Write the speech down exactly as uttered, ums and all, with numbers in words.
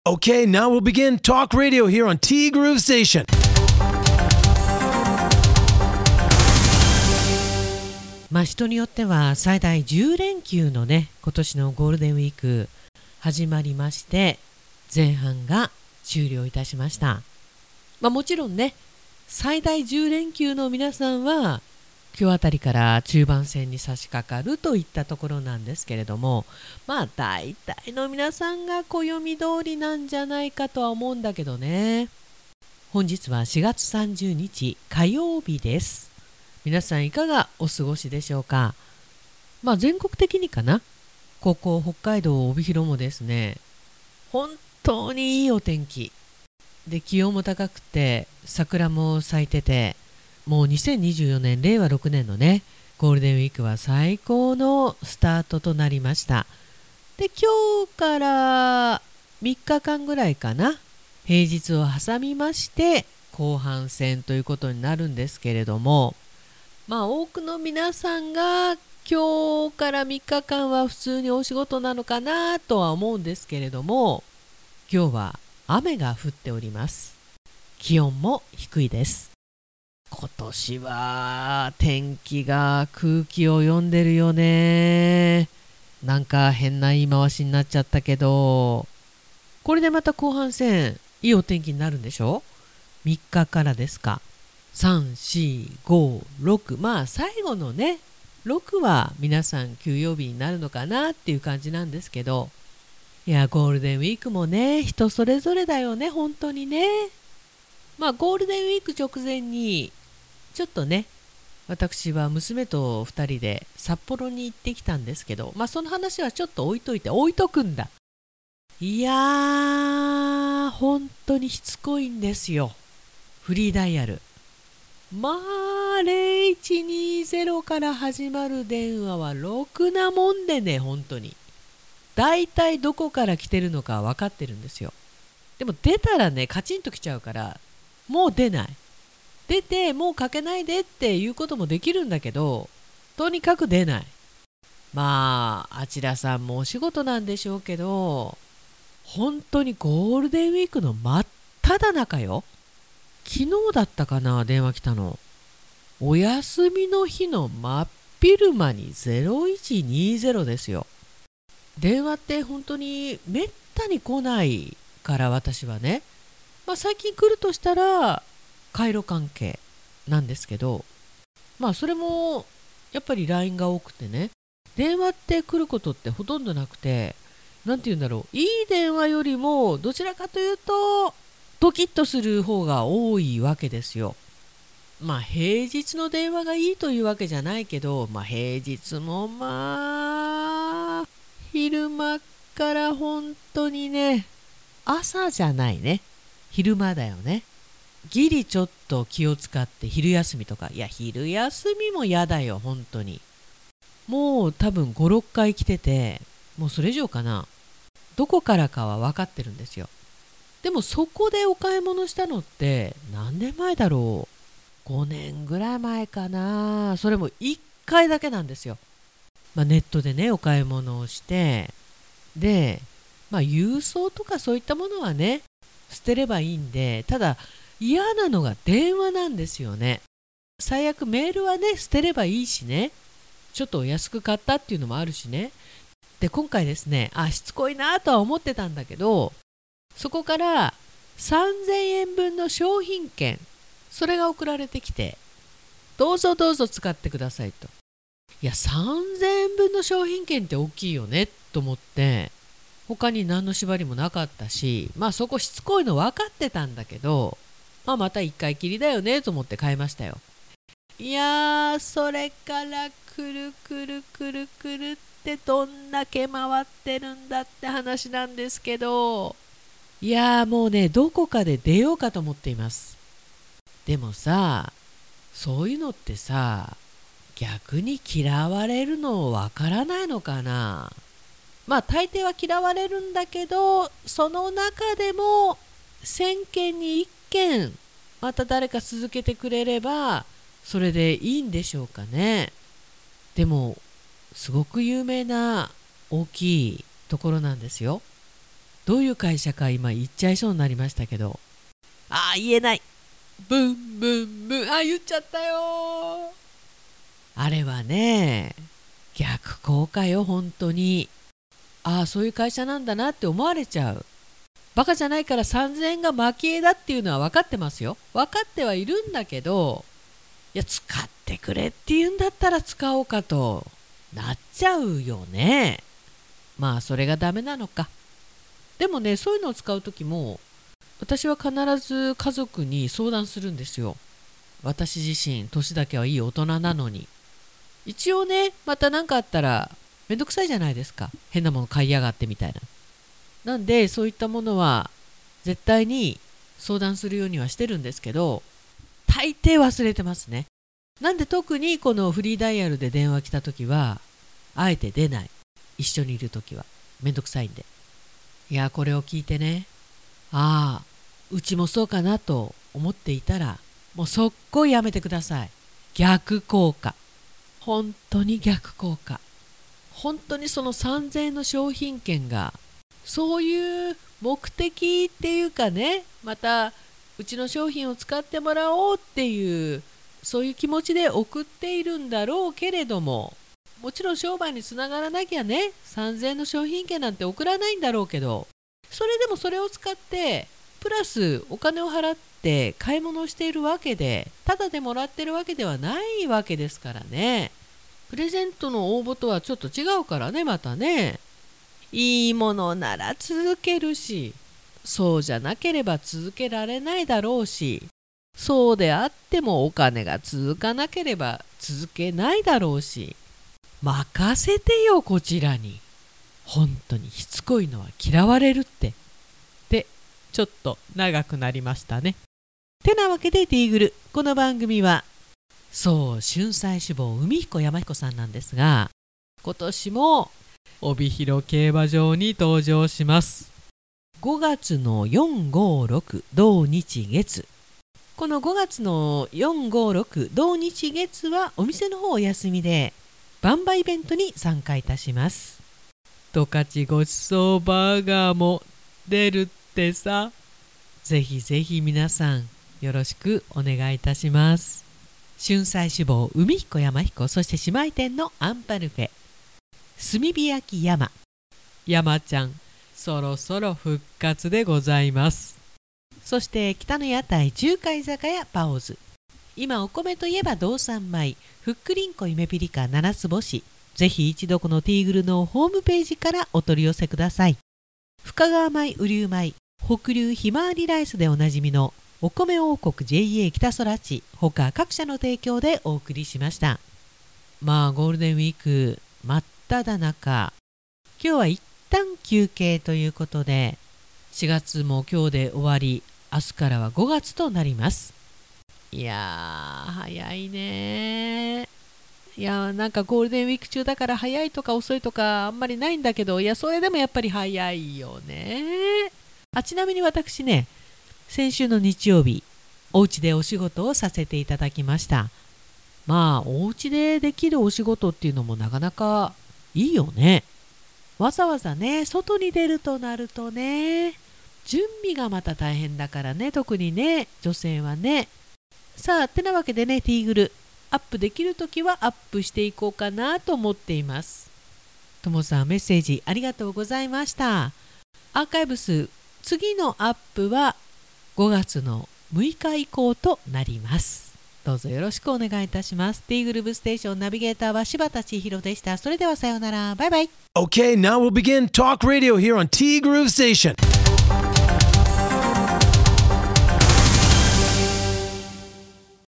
Okay, now we'll begin Talk Radio here on T Groove Station. まあ人によっては最大じゅう連休のね、今年のゴールデンウィーク始まりまして、前半が終了いたしました。まあもちろんね、最大じゅう連休の皆さんは今日あたりから中盤戦に差し掛かるといったところなんですけれども、まあ大体の皆さんが暦通りなんじゃないかとは思うんだけどね。本日はしがつさんじゅうにち火曜日です。皆さんいかがお過ごしでしょうか。まあ全国的にかな、ここ北海道帯広もですね、本当にいいお天気で、気温も高くて桜も咲いてて、もうにせんにじゅうよねんれいわろくねんのねゴールデンウィークは最高のスタートとなりました。で、今日からみっかかんぐらいかな、平日を挟みまして後半戦ということになるんですけれども、まあ多くの皆さんが今日からみっかかんは普通にお仕事なのかなとは思うんですけれども、今日は雨が降っております。気温も低いです。今年は天気が空気を読んでるよね。なんか変な言い回しになっちゃったけど、これでまた後半戦いいお天気になるんでしょ。みっかからですか。さん、し、ご、ろく、まあ最後のねろくは皆さん休養日になるのかなっていう感じなんですけど、いやゴールデンウィークもね人それぞれだよね、本当にね。まあゴールデンウィーク直前にちょっとね、私は娘とふたりで札幌に行ってきたんですけど、まあその話はちょっと置いといて置いとくんだ。いやー本当にしつこいんですよ、フリーダイヤル。まあゼロいちにゼロから始まる電話はろくなもんでね、本当にだいたいどこから来てるのか分かってるんですよ。でも出たらねカチンと来ちゃうから、もう出ない、出てもうかけないでっていうこともできるんだけど、とにかく出ない。まああちらさんもお仕事なんでしょうけど、本当にゴールデンウィークの真っ只中よ。昨日だったかな、電話来たの。お休みの日の真っ昼間にゼロいちにゼロですよ。電話って本当にめったに来ないから私はね、まあ、最近来るとしたら回路関係なんですけど、まあそれもやっぱり ライン が多くてね、電話って来ることってほとんどなくて、なんて言うんだろう、いい電話よりもどちらかというとドキッとする方が多いわけですよ。まあ平日の電話がいいというわけじゃないけど、まあ平日もまあ昼間から本当にね、朝じゃないね、昼間だよね。ギリちょっと気を使って昼休みとか、いや昼休みも嫌だよ本当に。もう多分ご、ろっかい来てて、もうそれ以上かな、どこからかは分かってるんですよ。でもそこでお買い物したのって何年前だろう、ごねんぐらい前かな。それもいっかいだけなんですよ。まあ、ネットでねお買い物をして、で、まあ、郵送とかそういったものはね捨てればいいんで、ただ嫌なのが電話なんですよね。最悪メールはね捨てればいいしね、ちょっとお安く買ったっていうのもあるしね。で今回ですね、あしつこいなとは思ってたんだけど、そこからさんぜんえんぶんの商品券、それが送られてきて、どうぞどうぞ使ってくださいと。いやさんぜんえんぶんの商品券って大きいよねと思って、他に何の縛りもなかったし、まあそこしつこいの分かってたんだけど、まあまたいっかいきりだよねと思って買いましたよ。いやーそれからくるくるくるくるってどんだけ回ってるんだって話なんですけど、いやーもうねどこかで出ようかと思っています。でもさ、そういうのってさ、逆に嫌われるのわからないのかな。まあ大抵は嫌われるんだけど、その中でもせんけんにいっけんまた誰か続けてくれればそれでいいんでしょうかね。でもすごく有名な大きいところなんですよ。 どういう会社か今言っちゃいそうになりましたけど、あー言えない、ブンブンブン、あ言っちゃったよ。あれはね逆効果よ本当に。ああそういう会社なんだなって思われちゃう。バカじゃないからさんぜんえんが蒔絵だっていうのは分かってますよ。分かってはいるんだけど、いや使ってくれって言うんだったら使おうかとなっちゃうよね。まあそれがダメなのか。でもねそういうのを使う時も私は必ず家族に相談するんですよ。私自身年だけはいい大人なのに。一応ねまた何かあったらめんどくさいじゃないですか、変なもの買いやがってみたいな。なんでそういったものは絶対に相談するようにはしてるんですけど、大抵忘れてますね。なんで特にこのフリーダイヤルで電話来た時はあえて出ない。一緒にいる時はめんどくさいんで。いやこれを聞いてね、ああうちもそうかなと思っていたらもう速攻やめてください。逆効果、本当に逆効果。本当にそのさんぜんえんの商品券がそういう目的っていうかね、またうちの商品を使ってもらおうっていうそういう気持ちで送っているんだろうけれども、もちろん商売につながらなきゃねさんぜんえんの商品券なんて送らないんだろうけど、それでもそれを使ってプラスお金を払って買い物をしているわけで、ただでもらってるわけではないわけですからね。プレゼントの応募とはちょっと違うからね。またねいいものなら続けるし、そうじゃなければ続けられないだろうし、そうであってもお金が続かなければ続けないだろうし、任せてよこちらに。本当にしつこいのは嫌われるってでちょっと長くなりましたね。てなわけでティーグル、この番組はそう春菜志望海彦山彦さんなんですが、今年も帯広競馬場に登場します。ごがつのよん、ご、ろく同日月、このごがつのよん、ご、ろく同日月はお店の方お休みでバンバイベントに参加いたします。十勝ごちそうバーガーも出るってさ、ぜひぜひ皆さんよろしくお願いいたします。春菜志望海彦山彦、そして姉妹店のアンパルフェ、炭火焼き山山ちゃんそろそろ復活でございます。そして北の屋台中華居酒屋パオズ、今お米といえば道産米ふっくりんこ夢ピリカ七つ星、ぜひ一度このティーグルのホームページからお取り寄せください。深川米雨竜米北流ひまわりライスでおなじみのお米王国 ジェイエー 北空地他各社の提供でお送りしました。まあゴールデンウィーク真っ只中、今日は一旦休憩ということでしがつも今日で終わり、明日からはごがつとなります。いやー早いね。いやなんかゴールデンウィーク中だから早いとか遅いとかあんまりないんだけど、いやそれでもやっぱり早いよね。あちなみに私ね先週の日曜日お家でお仕事をさせていただきました。まあお家でできるお仕事っていうのもなかなかいいよね。わざわざね外に出るとなるとね準備がまた大変だからね、特にね女性はね。さあてなわけでねティーグルアップできるときはアップしていこうかなと思っています。ともさんメッセージありがとうございました。アーカイブス次のアップはごがつのむいか以降となります。どうぞよろしくお願いいたします。ティーグルーブステーションナビゲーターは柴田千尋でした。それではさようなら、バイバイ。 Okay, now we'll begin Talk Radio here on T Groove Station.